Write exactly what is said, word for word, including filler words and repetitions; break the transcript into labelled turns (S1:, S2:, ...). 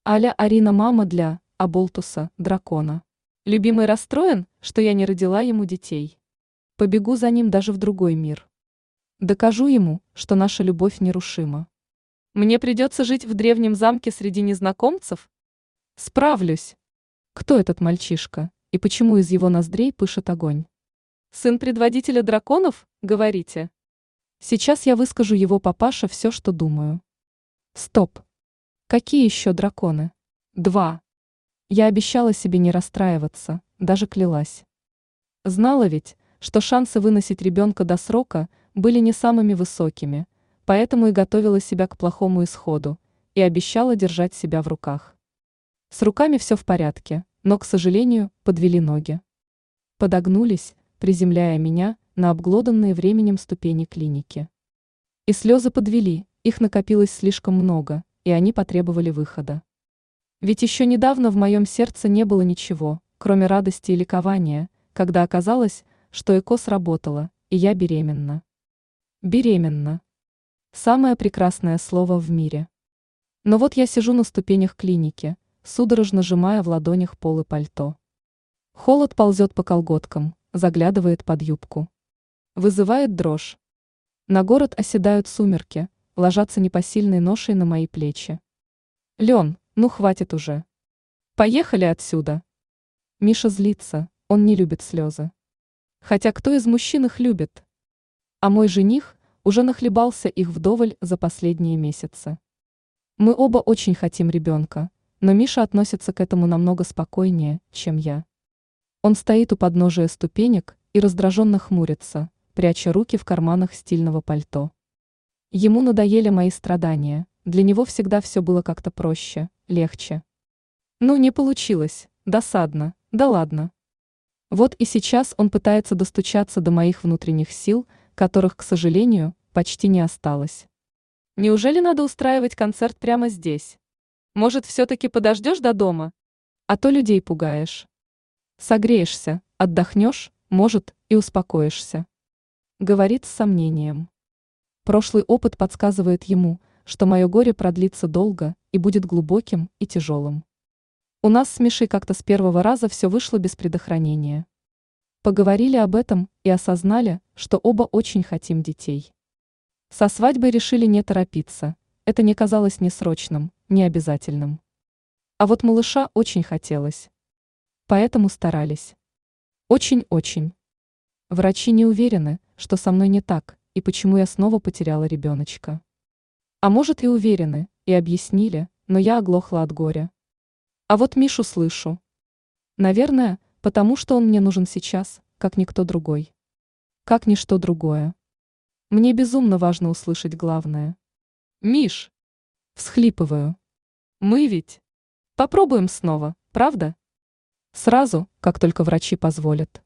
S1: Аля Арина мама для Аболтуса, дракона. Любимый расстроен, что я не родила ему детей. Побегу за ним даже в другой мир. Докажу ему, что наша любовь нерушима. Мне придется жить в древнем замке среди незнакомцев? Справлюсь. Кто этот мальчишка, и почему из его ноздрей пышет огонь? Сын предводителя драконов, говорите? Сейчас я выскажу его папаше все, что думаю. Стоп. Какие еще драконы? Два. Я обещала себе не расстраиваться, даже клялась. Знала ведь, что шансы выносить ребенка до срока были не самыми высокими, поэтому и готовила себя к плохому исходу, и обещала держать себя в руках. С руками все в порядке, но, к сожалению, подвели ноги. Подогнулись, приземляя меня на обглоданные временем ступени клиники. И слезы подвели, их накопилось слишком много, и они потребовали выхода. Ведь еще недавно в моем сердце не было ничего, кроме радости и ликования, когда оказалось, что ЭКО сработало, и я беременна. Беременна. Самое прекрасное слово в мире. Но вот я сижу на ступенях клиники, судорожно сжимая в ладонях полы пальто. Холод ползет по колготкам, заглядывает под юбку. Вызывает дрожь. На город оседают сумерки, ложатся непосильной ношей на мои плечи. Лен, ну хватит уже. Поехали отсюда. Миша злится, он не любит слезы. Хотя кто из мужчин их любит? А мой жених уже нахлебался их вдоволь за последние месяцы. Мы оба очень хотим ребенка, но Миша относится к этому намного спокойнее, чем я. Он стоит у подножия ступенек и раздраженно хмурится, пряча руки в карманах стильного пальто. Ему надоели мои страдания, для него всегда все было как-то проще, легче. Ну, не получилось, досадно, да ладно. Вот и сейчас он пытается достучаться до моих внутренних сил, которых, к сожалению, почти не осталось. Неужели надо устраивать концерт прямо здесь? Может, все-таки подождешь до дома? А то людей пугаешь. Согреешься, отдохнешь, может, и успокоишься. Говорит с сомнением. Прошлый опыт подсказывает ему, что мое горе продлится долго и будет глубоким и тяжелым. У нас с Мишей как-то с первого раза все вышло без предохранения. Поговорили об этом и осознали, что оба очень хотим детей. Со свадьбой решили не торопиться, это не казалось ни срочным, ни обязательным. А вот малыша очень хотелось. Поэтому старались. Очень-очень. Врачи не уверены, что со мной не так, и почему я снова потеряла ребеночка. А может и уверены, и объяснили, но я оглохла от горя. А вот Мишу слышу. Наверное, потому что он мне нужен сейчас, как никто другой. Как ничто другое. Мне безумно важно услышать главное. Миш! Всхлипываю. Мы ведь... Попробуем снова, правда? Сразу, как только врачи позволят.